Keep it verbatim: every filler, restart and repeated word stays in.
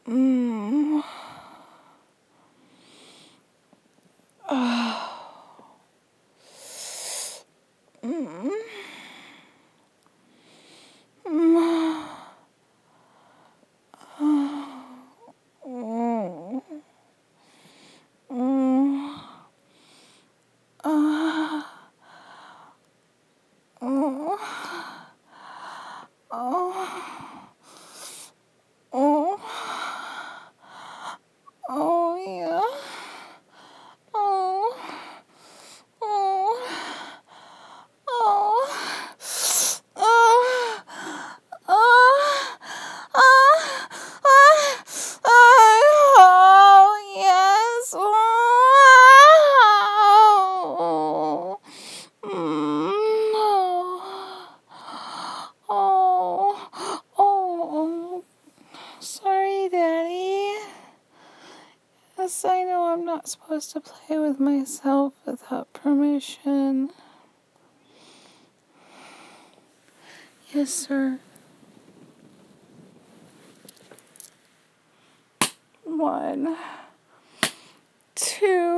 Mm. Oh. Mm. Mm. Mm. Mm. Ah. Oh. Oh. Oh. Oh, yeah. Oh. Oh. Oh. Oh. Oh. Oh. Oh. Yes. Oh. Mm. Oh. Oh. Sorry, Daddy. Yes, I know I'm not supposed to play with myself without permission. Yes, sir. One, two.